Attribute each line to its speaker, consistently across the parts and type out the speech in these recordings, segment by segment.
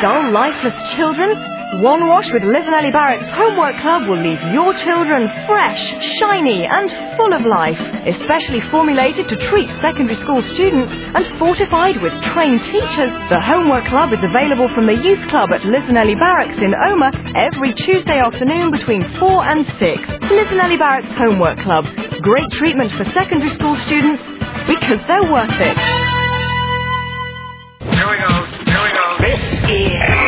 Speaker 1: Dull, lifeless children? One Wash with Liv and Ellie Barrett's Homework Club will leave your children fresh, shiny and full of life. Especially formulated to treat secondary school students and fortified with trained teachers. The Homework Club is available from the Youth Club at Liv and Ellie Barracks in Omagh every Tuesday afternoon between 4 and 6. Liv and Ellie Barracks Homework Club. Great treatment for secondary school students because they're worth it.
Speaker 2: Here we go.
Speaker 3: This is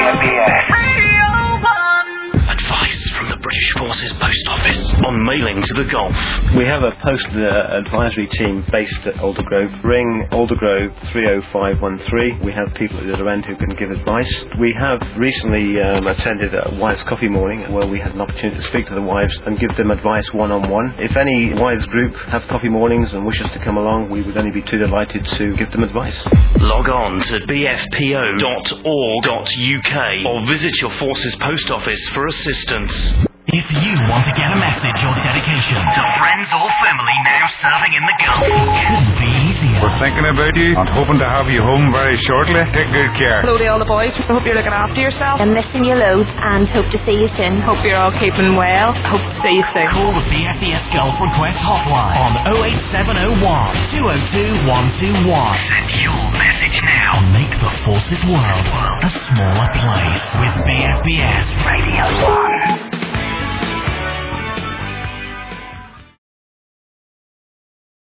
Speaker 4: Advice from the British Forces Post Office on mailing to the Gulf.
Speaker 5: We have a postal advisory team based at Aldergrove. Ring Aldergrove 30513. We have people at the other end who can give advice. We have recently attended a wives' coffee morning where we had an opportunity to speak to the wives and give them advice one-on-one. If any wives group have coffee mornings and wish us to come along, we would only be too delighted to give them advice.
Speaker 4: Log on to bfpo.org.uk or visit your Forces Post Office for assistance.
Speaker 6: If you want to get a message or dedication to friends or family now serving in the Gulf, it couldn't be easier.
Speaker 2: We're thinking about you and hoping to have you home very shortly. Take good care.
Speaker 7: Hello to all the boys. I hope you're looking after yourself.
Speaker 8: I'm missing you loads and hope to see you soon.
Speaker 7: Hope you're all keeping well. Hope to see you soon.
Speaker 6: Call the BFBS Gulf Request Hotline on 08701 202 121. Send your message now and make the Forces world a smaller place with BFBS Radio 1.